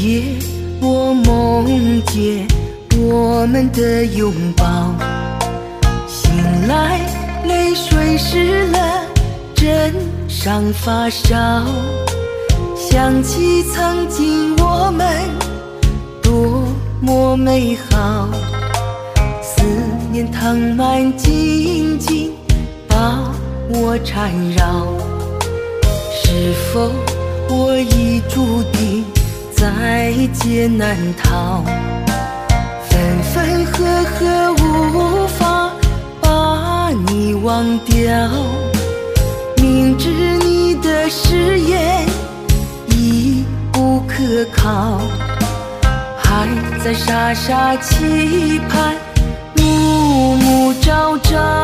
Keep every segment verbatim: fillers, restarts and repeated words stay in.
夜我梦见我们的拥抱，醒来泪水湿了枕上发梢，想起曾经我们多么美好，思念藤蔓紧紧把我缠绕。是否我已注定在劫难逃，分分合合无法把你忘掉，明知你的誓言已不可靠，还在傻傻期盼，暮暮朝朝。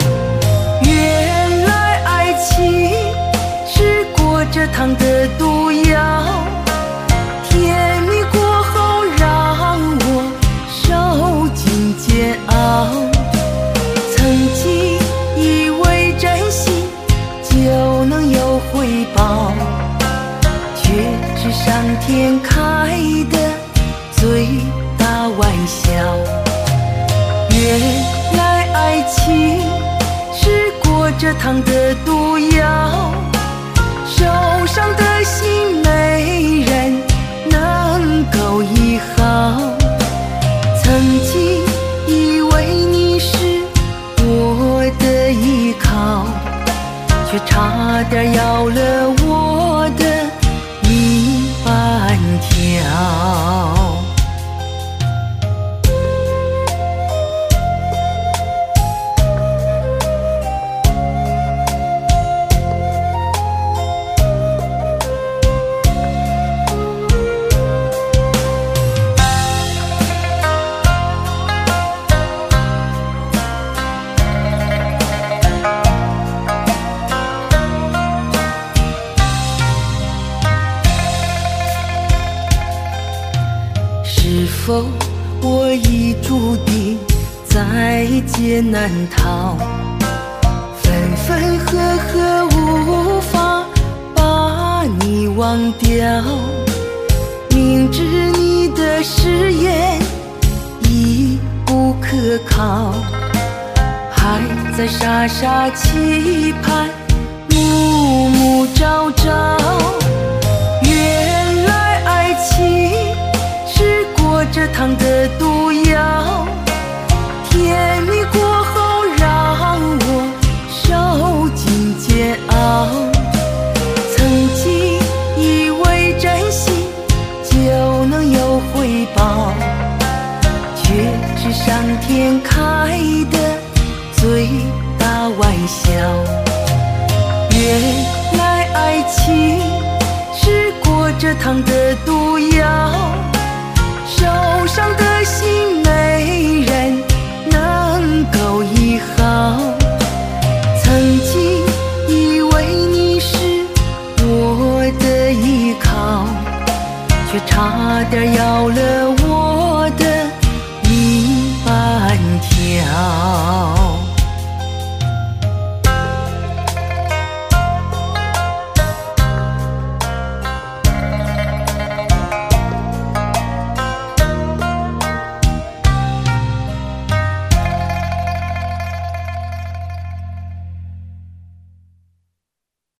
原来爱情是过着糖的毒药，甜蜜过后让我受尽煎熬。曾经以为真心就能有回报，却是上天开的最大玩笑。原来爱情是过着糖的毒药，受伤的心没人能够医好。曾经以为你是我的依靠，却差点要了我的命半条。是否我已注定在劫难逃，分分合合无法把你忘掉，明知你的誓言已不可靠，还在傻傻期盼，暮暮朝朝。原来爱情是过着糖的毒药，甜蜜过后让我受尽煎熬。曾经以为真心就能有回报，却是上天开的最大玩笑。原来爱情是过着糖的毒药，受伤的心没人能够医好。曾经以为你是我的依靠，却差点要了我的命半条。